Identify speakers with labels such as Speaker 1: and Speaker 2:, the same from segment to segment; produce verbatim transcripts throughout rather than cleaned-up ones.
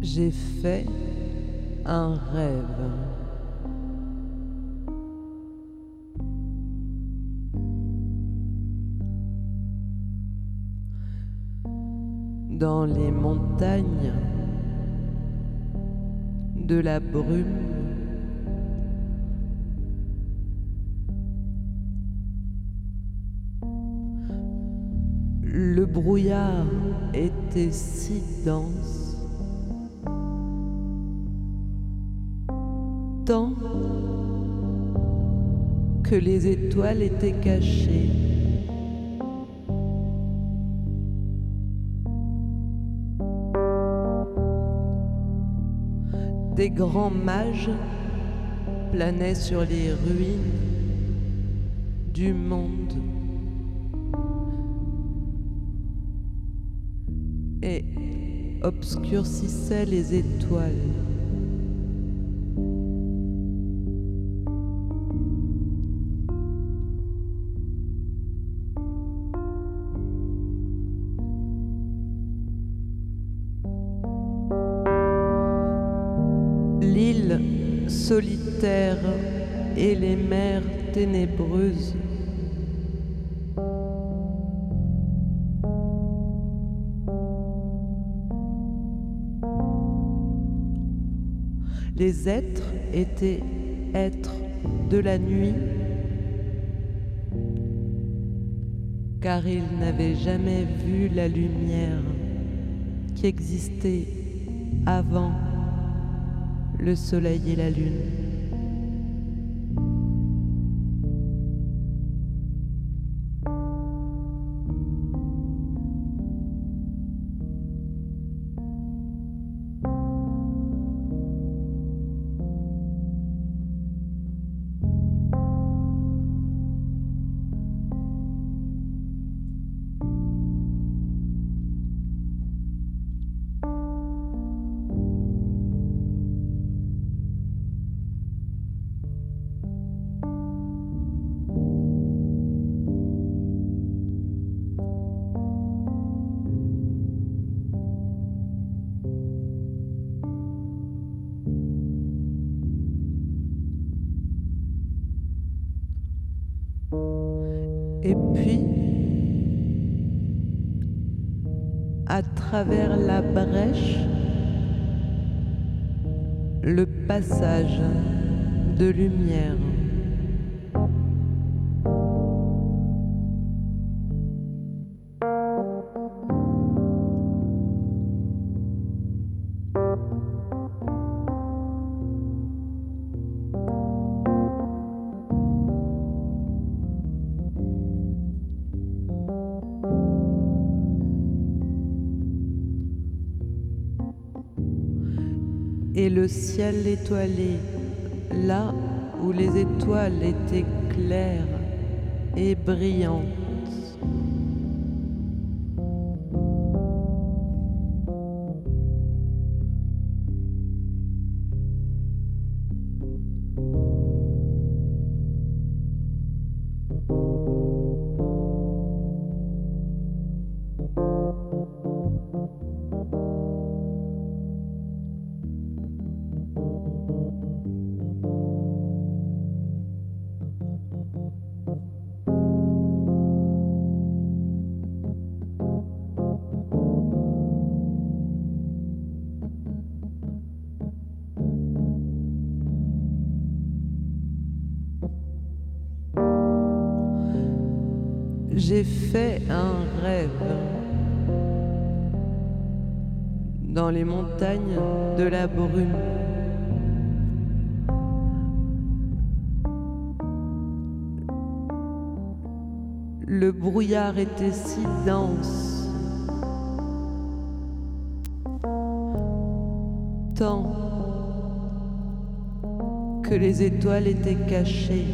Speaker 1: J'ai fait un rêve. Dans les montagnes de la brume, le brouillard était si dense, tant que les étoiles étaient cachées. Des grands mages planaient sur les ruines du monde et obscurcissaient les étoiles. L'île solitaire et les mers ténébreuses les êtres étaient êtres de la nuit, car ils n'avaient jamais vu la lumière qui existait avant le soleil et la lune. Et puis, à travers la brèche, le passage de lumière. Et le ciel étoilé, là où les étoiles étaient claires et brillantes. J'ai fait un rêve dans les montagnes de la brume. Le brouillard était si dense, tant que les étoiles étaient cachées.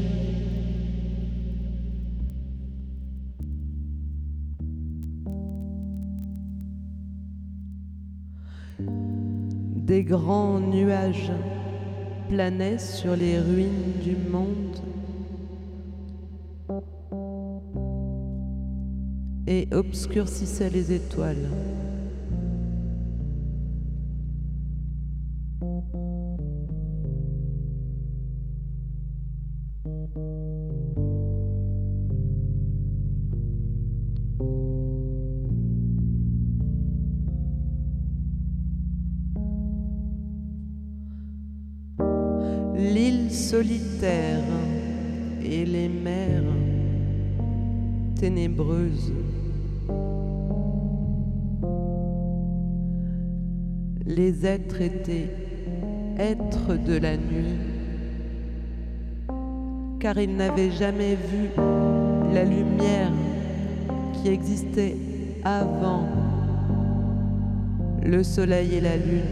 Speaker 1: Des grands nuages planaient sur les ruines du monde et obscurcissaient les étoiles. L'île solitaire et les mers ténébreuses, les êtres étaient êtres de la nuit, car ils n'avaient jamais vu la lumière qui existait avant le soleil et la lune.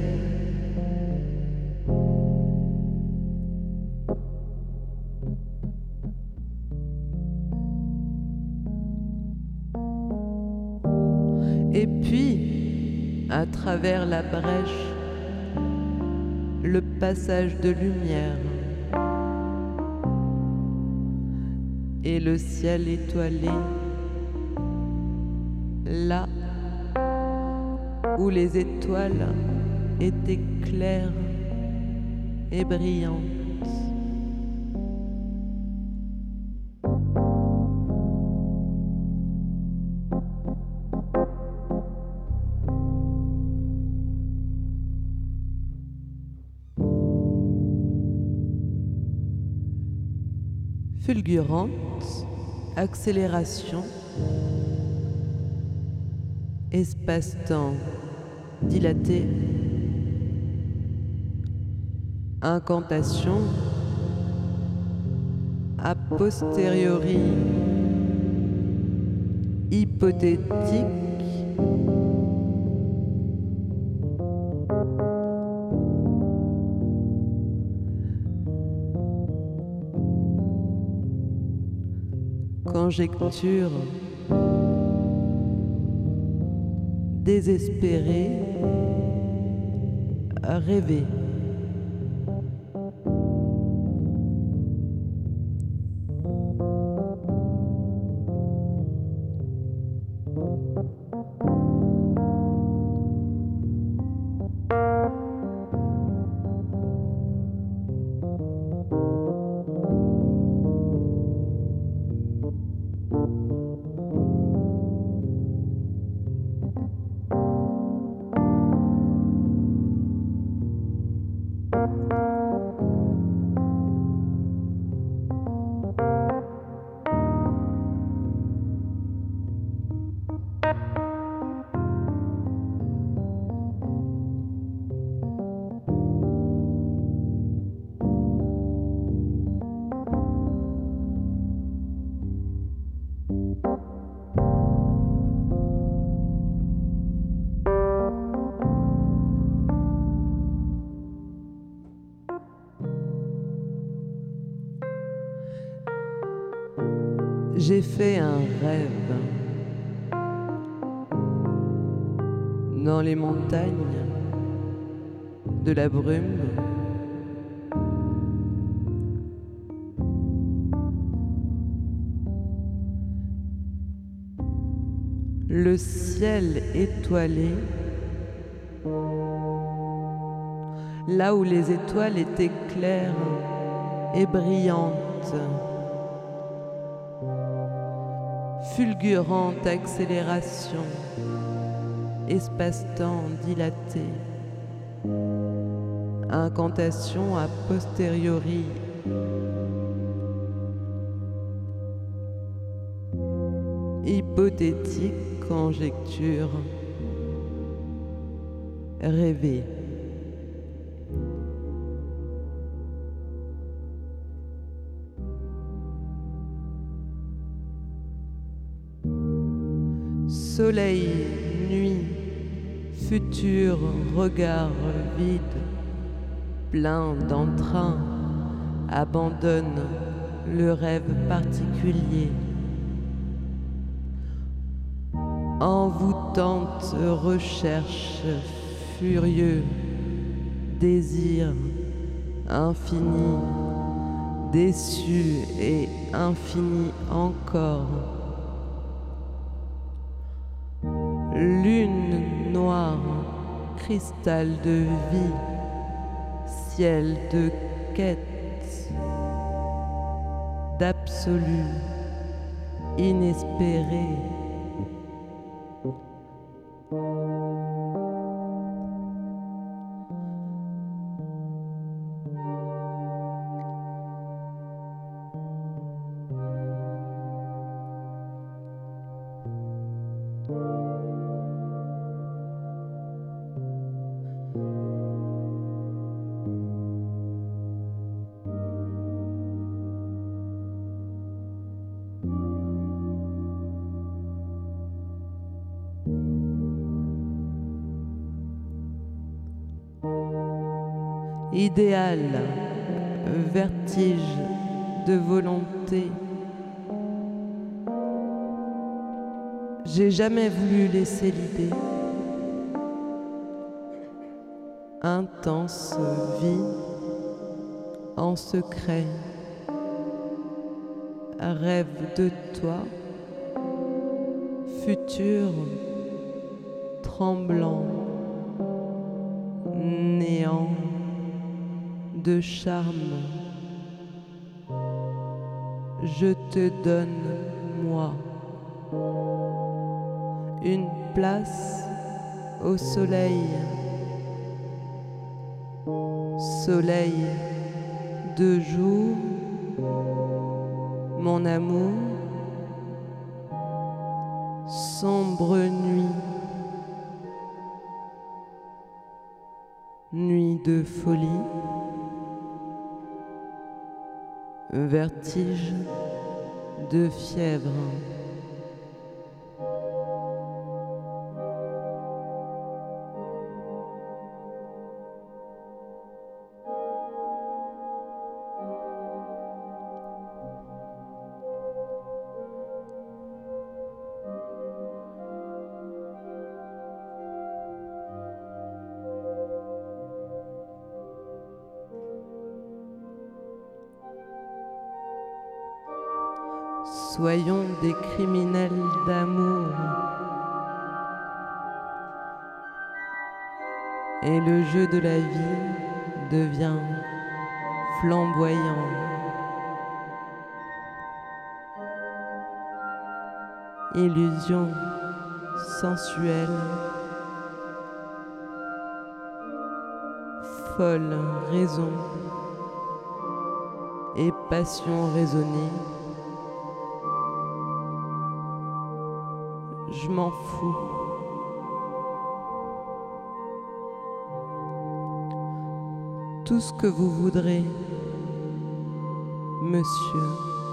Speaker 1: Et puis, à travers la brèche, le passage de lumière et le ciel étoilé, là où les étoiles étaient claires et brillantes. Fulgurante, accélération, espace-temps dilaté, incantation, a posteriori, hypothétique, conjecture, désespéré, rêver. J'ai fait un rêve dans les montagnes de la brume. Le ciel étoilé, là où les étoiles étaient claires et brillantes. Fulgurante accélération, espace-temps dilaté, incantation a posteriori, hypothétique conjecture, rêver. Soleil, nuit, futur, regard vide, plein d'entrain, abandonne le rêve particulier. Envoûtante recherche, furieux, désir, infini, déçu et infini encore. Lune noire, cristal de vie, ciel de quête, d'absolu, inespéré, idéal, vertige de volonté. J'ai jamais voulu laisser l'idée, intense vie en secret, rêve de toi, futur tremblant, néant de charme. Je te donne, moi, une place au soleil, soleil de jour, mon amour, sombre nuit, nuit de folie, vertige de fièvre. Soyons des criminels d'amour, et le jeu de la vie devient flamboyant. Illusion sensuelle, folle raison et passion raisonnée. Je m'en fous. Tout ce que vous voudrez, monsieur.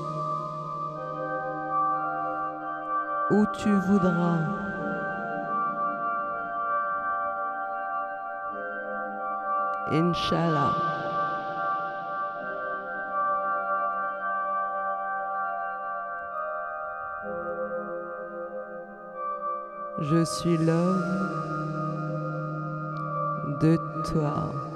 Speaker 1: Où tu voudras. Inch'Allah. Je suis l'homme de toi.